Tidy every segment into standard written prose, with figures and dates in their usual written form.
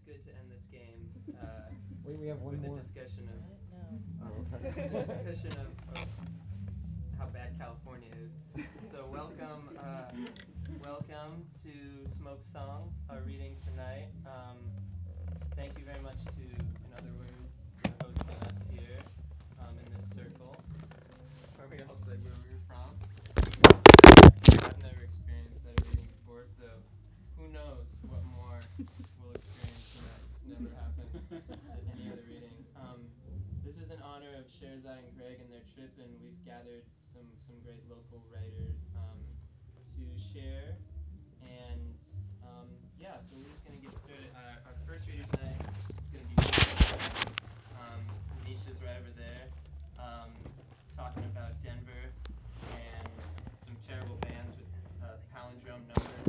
good to end this game Wait, we have one with a more. discussion of What? No. Oh, a okay. discussion of how bad California is. So welcome to Smoke Songs, our reading tonight. Thank you very much to In Other Words for hosting us here in this circle where we all said where we were from. I've never experienced that reading before, so who knows what more we'll experience tonight. This never happens at any other reading. This is in honor of Sherzad and Greg and their trip, and we've gathered some great local writers to share. And yeah, so we're just gonna get started. Our first reader tonight is gonna be Misha. Misha's right over there, talking about Denver and some terrible bands with palindrome numbers.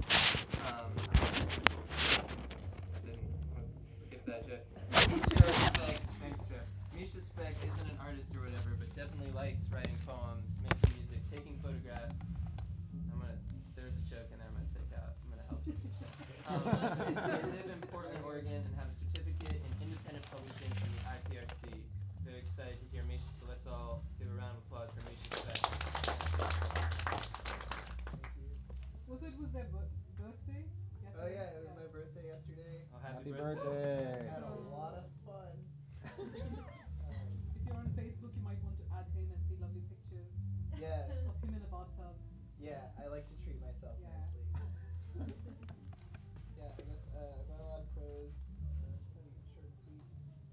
Didn't skip that joke. Misha Speck, thanks, Joe. Misha Speck isn't an artist or whatever, but definitely likes writing poems, making music, taking photographs. I'm gonna. There's a joke in there I'm gonna take out. I'm gonna help you, Misha. They live in Portland, Oregon, and have a certificate in independent publishing from the IPRC. Very excited to hear Misha, so let's all give a round of applause for Misha Speck. Thank you. Also, it was their birthday Oh yesterday. yeah, it was my birthday yesterday. Oh, happy Happy birthday. I birthday. had a So lot of fun. if you're on Facebook, you might want to add him and see lovely pictures Yeah, of him in a bathtub. yeah, I like to treat myself Yeah. nicely. Yeah, I guess I got a lot of prose. It's gonna be short and sweet.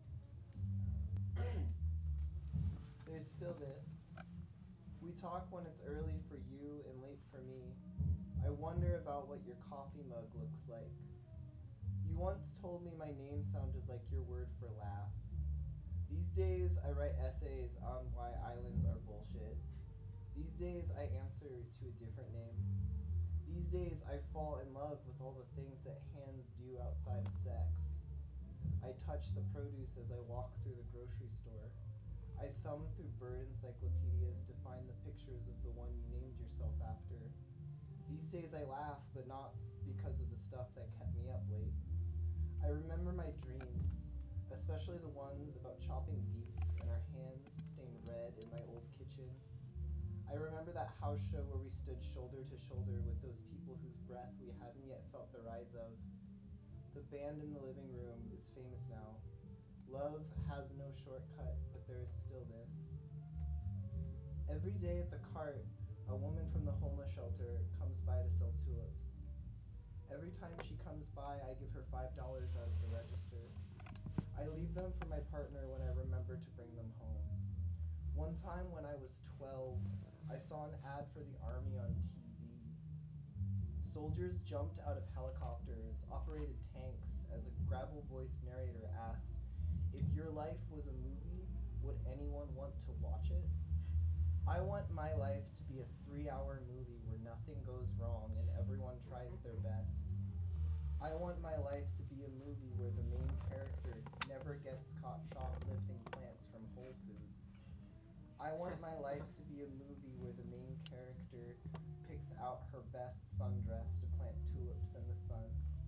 There's still this. We talk when it's early for you and late for me. I wonder about what your coffee mug looks like. You once told me my name sounded like your word for laugh. These days I write essays on why islands are bullshit. These days I answer to a different name. These days I fall in love with all the things that hands do outside of sex. I touch the produce as I walk through the grocery store. I thumb through bird encyclopedias to find the pictures of the one you named yourself after. These days I laugh, but not because of the stuff that kept me up late. I remember my dreams, especially the ones about chopping beets and our hands stained red in my old kitchen. I remember that house show where we stood shoulder to shoulder with those people whose breath we hadn't yet felt the rise of. The band in the living room is famous now. Love has no shortcut, but there is still this. Every day at the cart, a woman from the homeless shelter comes by to sell tulips. Every time she comes by, I give her $5 out of the register. I leave them for my partner when I remember to bring them home. One time when I was 12, I saw an ad for the army on TV. Soldiers jumped out of helicopters, operated tanks, as a gravel-voiced narrator asked, "If your life was a movie, would anyone want to watch it?" I want my life to be a 3-hour movie where nothing goes wrong and everyone tries their best. I want my life to be a movie where the main character never gets caught shoplifting plants from Whole Foods. I want my life to be a movie where the main character picks out her best sundress to plant tulips in the sun.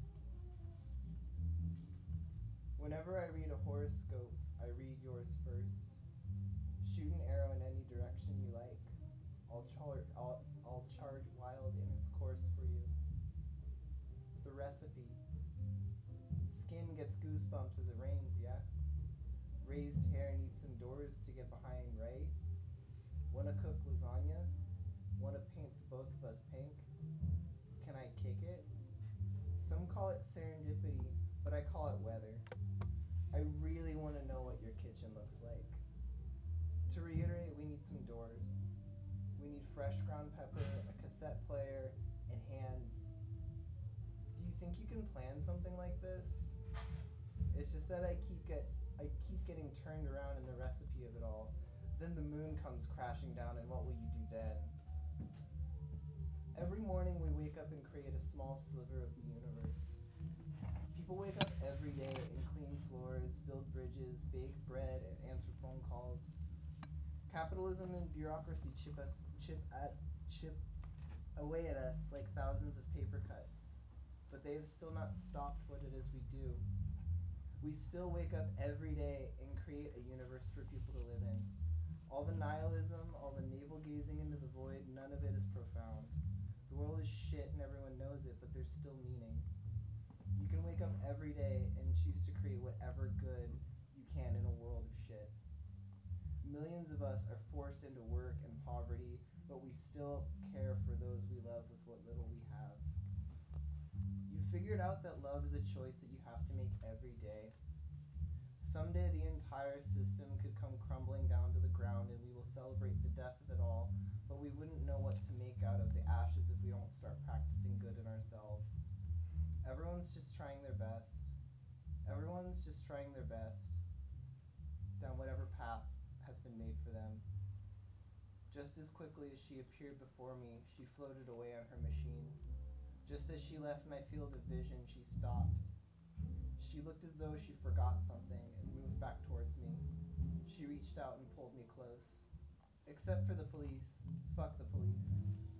Whenever I read a horoscope, I read yours first. Shoot an arrow in any direction you like. I'll charge wild in its course for you. The recipe. Skin gets goosebumps as it rains, yeah? Raised hair needs some doors to get behind, right? Wanna cook lasagna? Wanna paint the both of us pink? Can I kick it? Some call it serendipity, but I call it weather. I really want to know what your kitchen looks like. To reiterate, we need some doors. We need fresh ground pepper, a cassette player, and hands. Do you think you can plan something like this? It's just that I keep getting turned around in the recipe of it all. Then the moon comes crashing down, and what will you do then? Every morning we wake up and create a small sliver of the universe. People wake up every day and clean floors, build bridges, bake bread, and answer phone calls. Capitalism and bureaucracy chip away at us like thousands of paper cuts. But they have still not stopped what it is we do. We still wake up every day and create a universe for people to live in. All the nihilism, all the navel-gazing into the void, none of it is profound. The world is shit and everyone knows it, but there's still meaning. You can wake up every day and choose to create whatever good you can in a world of shit. Millions of us are forced into work and poverty, but we still care for those we love with what little we have. You figured out that love is a choice that you have to make every day. Someday the entire system could come crumbling down to the ground and we will celebrate the death of it all, but we wouldn't know what to make out of the ashes if we don't start practicing good in ourselves. Everyone's just trying their best. Everyone's just trying their best down whatever path has been made for them. Just as quickly as she appeared before me, she floated away on her machine. Just as she left my field of vision, she stopped. She looked as though she forgot something and moved back towards me. She reached out and pulled me close. Except for the police. Fuck the police.